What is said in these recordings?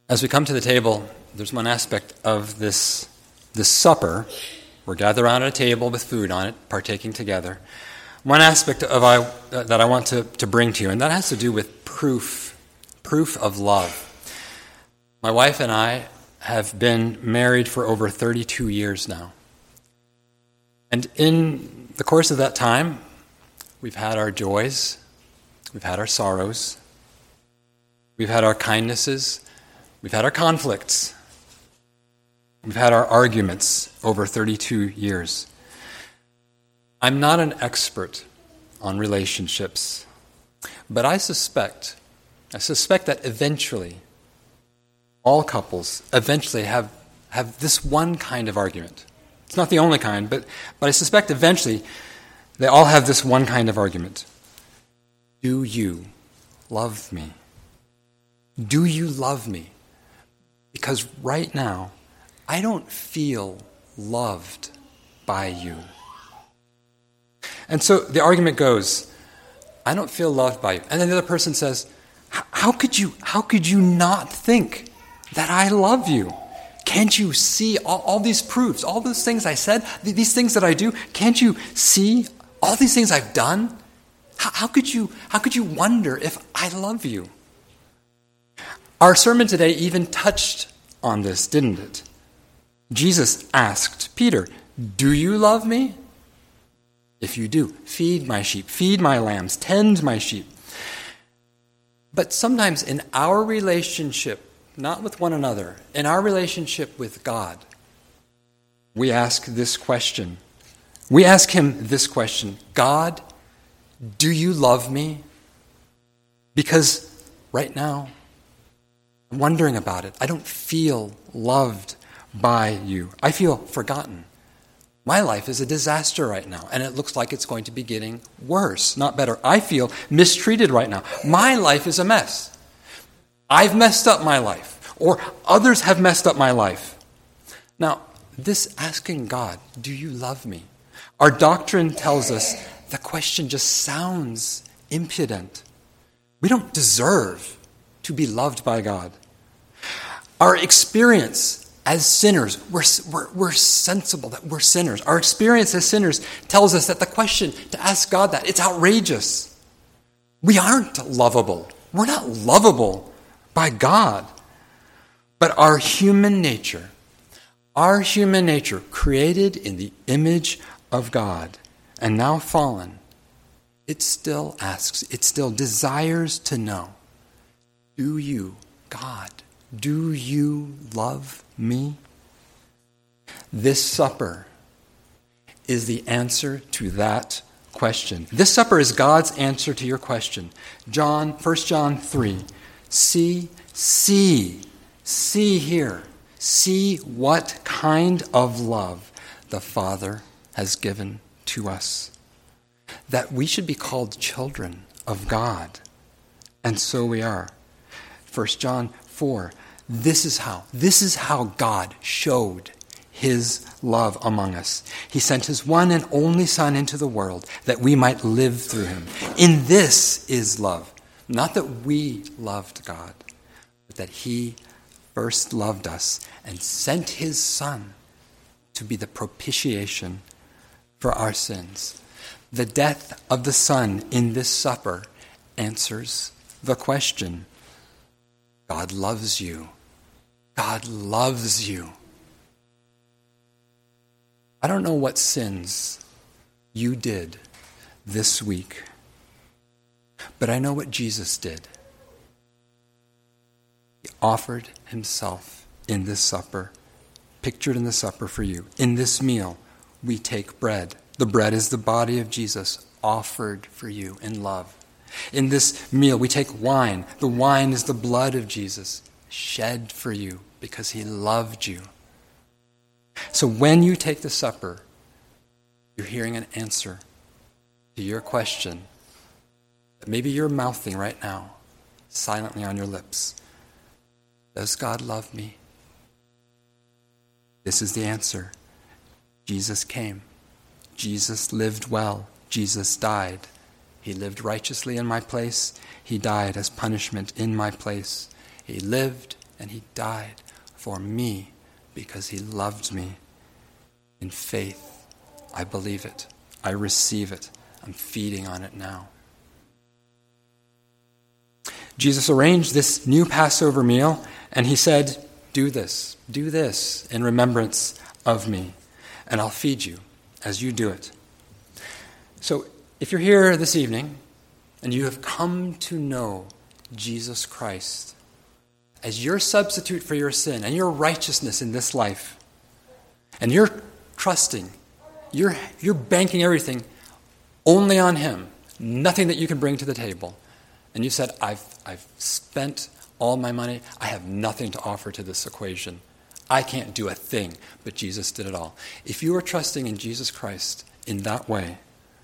As we come to the table, there's one aspect of this supper. We're gathered around at a table with food on it, partaking together. One aspect that I want to bring to you, and that has to do with proof of love. My wife and I have been married for over 32 years now. And in the course of that time, we've had our joys, we've had our sorrows, we've had our kindnesses, we've had our conflicts, we've had our arguments over 32 years. I'm not an expert on relationships, but I suspect that eventually all couples eventually have this one kind of argument. It's not the only kind, but I suspect eventually they all have this one kind of argument. Do you love me? Do you love me? Because right now, I don't feel loved by you. And so the argument goes, I don't feel loved by you. And then the other person says, how could you not think that I love you? Can't you see all these proofs, all those things I said, these things that I do? Can't you see all these things I've done? How could you wonder if I love you? Our sermon today even touched on this, didn't it? Jesus asked Peter, do you love me? If you do, feed my sheep, feed my lambs, tend my sheep. But sometimes in our relationship, not with one another, in our relationship with God, we ask this question. We ask him this question, God, do you love me? Because right now, I'm wondering about it. I don't feel loved by you. I feel forgotten. My life is a disaster right now, and it looks like it's going to be getting worse, not better. I feel mistreated right now. My life is a mess. I've messed up my life, or others have messed up my life. Now, this asking God, do you love me? Our doctrine tells us the question just sounds impudent. We don't deserve to be loved by God. Our experience as sinners, we're sensible that we're sinners. Our experience as sinners tells us that the question to ask God that, it's outrageous. We aren't lovable. We're not lovable by God. But our human nature, created in the image of God and now fallen, it still asks, it still desires to know, do you, God, do you love me? This supper is the answer to that question. This supper is God's answer to your question. 1 John 3. See here. See what kind of love the Father has given to us. That we should be called children of God. And so we are. 1 John 4. This is how God showed his love among us. He sent his one and only Son into the world that we might live through him. In this is love. Not that we loved God, but that he first loved us and sent his Son to be the propitiation for our sins. The death of the Son in this supper answers the question. God loves you. God loves you. I don't know what sins you did this week, but I know what Jesus did. He offered himself in this supper, pictured in the supper for you. In this meal, we take bread. The bread is the body of Jesus, offered for you in love. In this meal, we take wine. The wine is the blood of Jesus, shed for you because he loved you. So when you take the supper, you're hearing an answer to your question that maybe you're mouthing right now, silently on your lips. Does God love me? This is the answer. Jesus came. Jesus lived well. Jesus died. He lived righteously in my place. He died as punishment in my place. He lived, and he died for me because he loved me. In faith, I believe it. I receive it. I'm feeding on it now. Jesus arranged this new Passover meal, and he said, do this in remembrance of me, and I'll feed you as you do it. So if you're here this evening and you have come to know Jesus Christ as your substitute for your sin and your righteousness in this life, and you're trusting, you're banking everything only on him, nothing that you can bring to the table, and you said, I've spent all my money, I have nothing to offer to this equation. I can't do a thing, but Jesus did it all. If you are trusting in Jesus Christ in that way,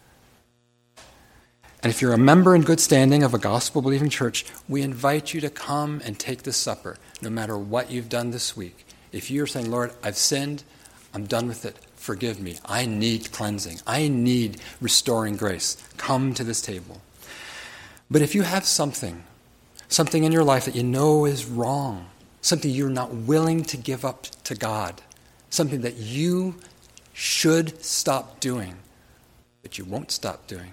and if you're a member in good standing of a gospel-believing church, we invite you to come and take this supper, no matter what you've done this week. If you're saying, Lord, I've sinned, I'm done with it, forgive me, I need cleansing, I need restoring grace, come to this table. But if you have something in your life that you know is wrong, something you're not willing to give up to God, something that you should stop doing, but you won't stop doing,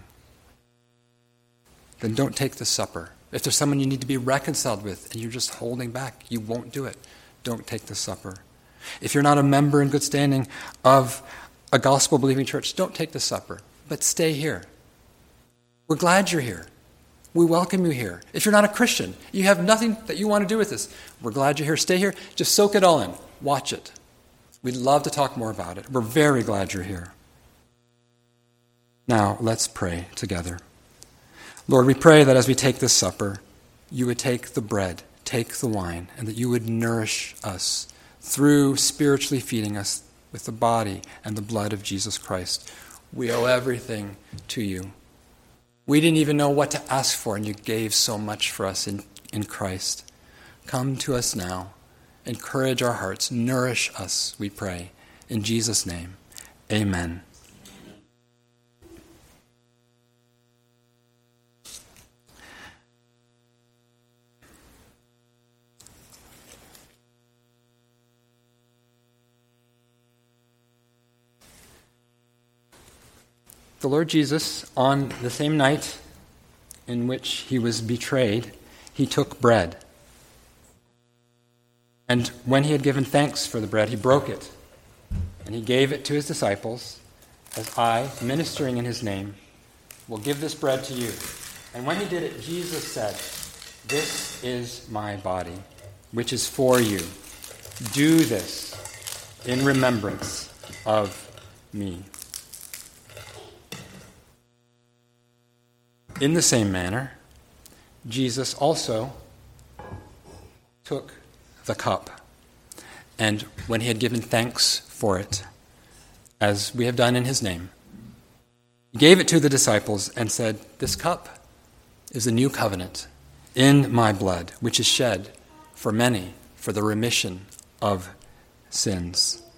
then don't take the supper. If there's someone you need to be reconciled with and you're just holding back, you won't do it, don't take the supper. If you're not a member in good standing of a gospel-believing church, don't take the supper, but stay here. We're glad you're here. We welcome you here. If you're not a Christian, you have nothing that you want to do with this, we're glad you're here. Stay here. Just soak it all in. Watch it. We'd love to talk more about it. We're very glad you're here. Now, let's pray together. Lord, we pray that as we take this supper, you would take the bread, take the wine, and that you would nourish us through spiritually feeding us with the body and the blood of Jesus Christ. We owe everything to you. We didn't even know what to ask for, and you gave so much for us in Christ. Come to us now. Encourage our hearts. Nourish us, we pray. In Jesus' name, amen. The Lord Jesus, on the same night in which he was betrayed, he took bread. And when he had given thanks for the bread, he broke it. And he gave it to his disciples, as I, ministering in his name, will give this bread to you. And when he did it, Jesus said, "This is my body, which is for you. Do this in remembrance of me." In the same manner, Jesus also took the cup, and when he had given thanks for it, as we have done in his name, he gave it to the disciples and said, "This cup is a new covenant in my blood, which is shed for many for the remission of sins."